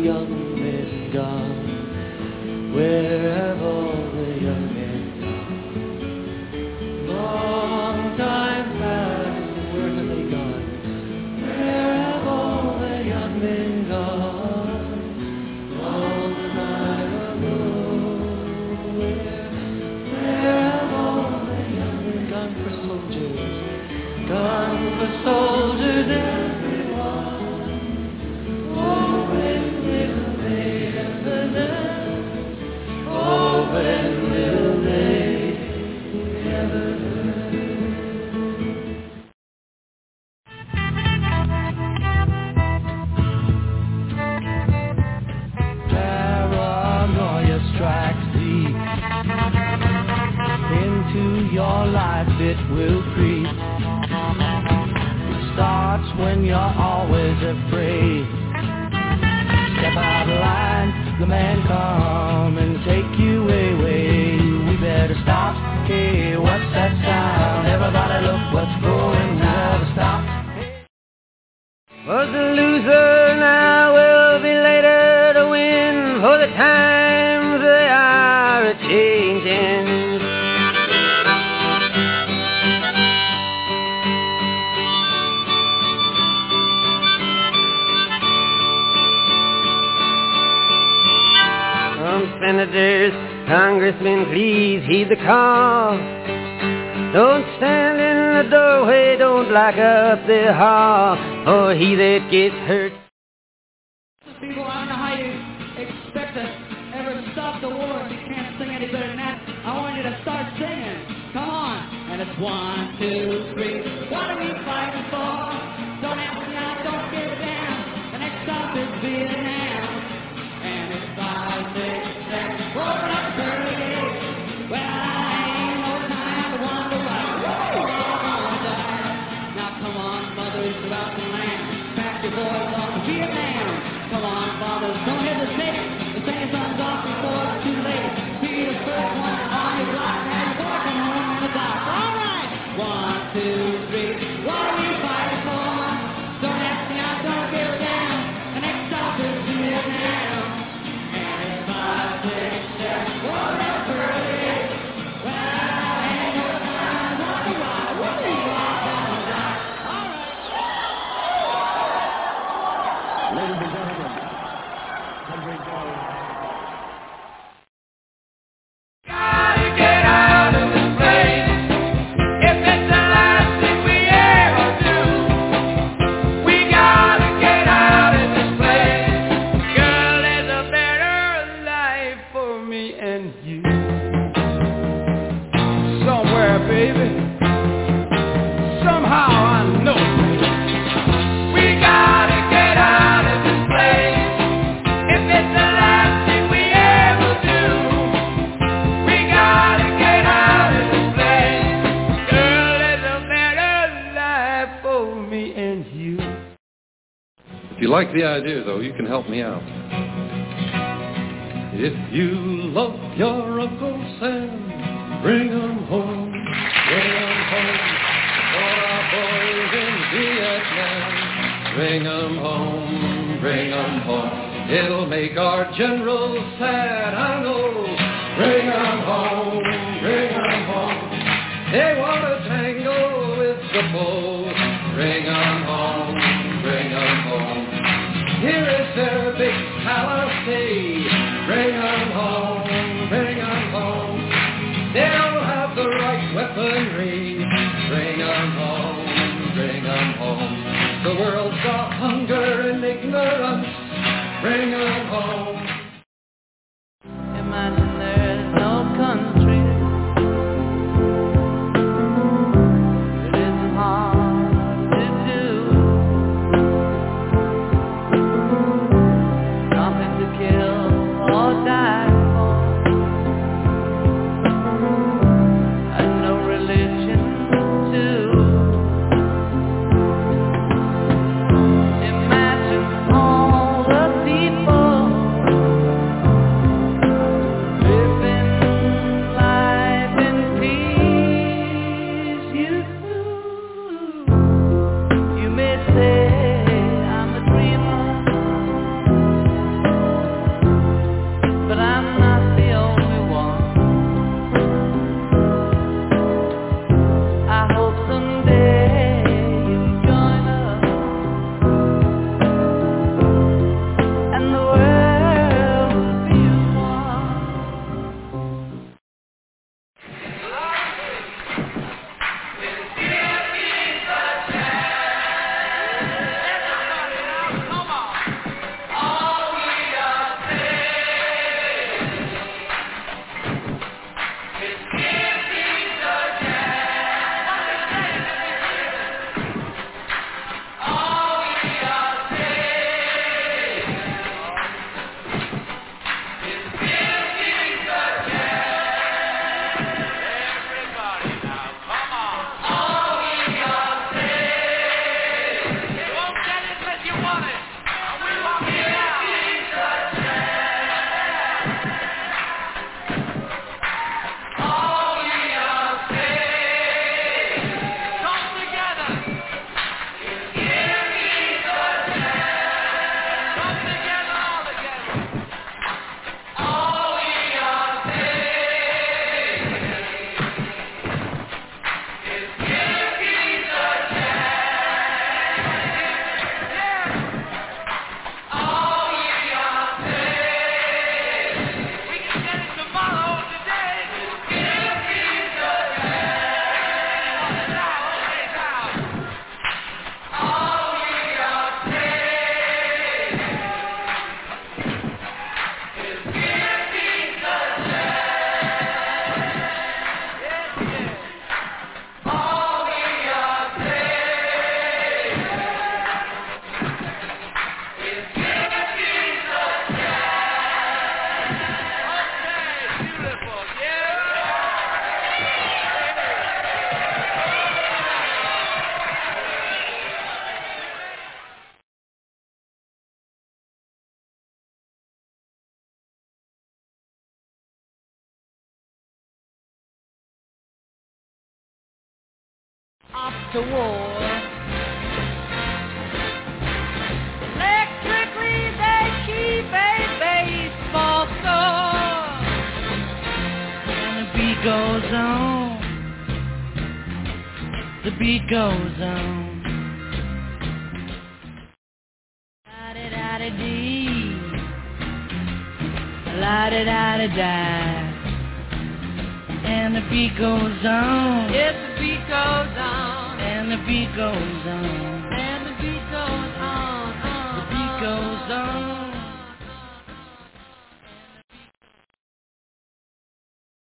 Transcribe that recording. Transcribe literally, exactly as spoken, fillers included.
young men gone? Where have all the young men gone? Long time past, where have they gone? Where have all the young men gone? Long time ago, where, where have all the young men gone for soldiers? Gone for soldiers, everyone. Oh, when will they ever learn? Oh, when will they ever learn? Paranoia strikes deep into your life, it will creep. It starts when you're always afraid. Step out of line, the man come and take you away. We better stop. Hey, what's that sound? Everybody look what's going now to stop. Was the loser now will be later to win, for the times they are a-changing. Senators, congressmen, please heed the call. Don't stand in the doorway, don't block up the hall, or he that gets hurt. People, I don't know how you expect to ever stop the war if you can't sing any better than that. I want you to start singing. Come on. And it's one, two, three. What are we fighting for? Don't ask me out, don't give a damn. The next stop is Vietnam. And it's five, six, seven, roll up thirty-eight. Well, I ain't no time to wonder why we're all gonna die. Now come on, mothers throughout the land, pack your boys off to Vietnam. Come on, fathers, don't hesitate. The second son's off before it's too late. Be the first one on your block, and you're walking home in the dock. All right, one, two, three. What are we fighting for? Don't ask me out, don't give a damn. The next stop is Vietnam. If you like the idea, though, you can help me out. If you love your Uncle Sam, bring him home, bring him home, for our boys in Vietnam. Bring him home, bring him home, it'll make our generals sad, I know. Bring him home, bring him home, they want to tangle with the foe. Bring him home, bring him home, here is their big palisade. Bring them home, bring them home, they'll have the right weaponry. Bring them home, bring them home, the world's got hunger and ignorance. Bring them home. Imagine there's no country that isn't hard to do. Nothing to kill or die for, and no religion too. Imagine all the people to war. Electrically they keep a baseball score. And the beat goes on. The beat goes on. La-di-da-di-dee. La-di-da-di-da. And the beat goes on. Yes, the beat goes on. And the beat goes on.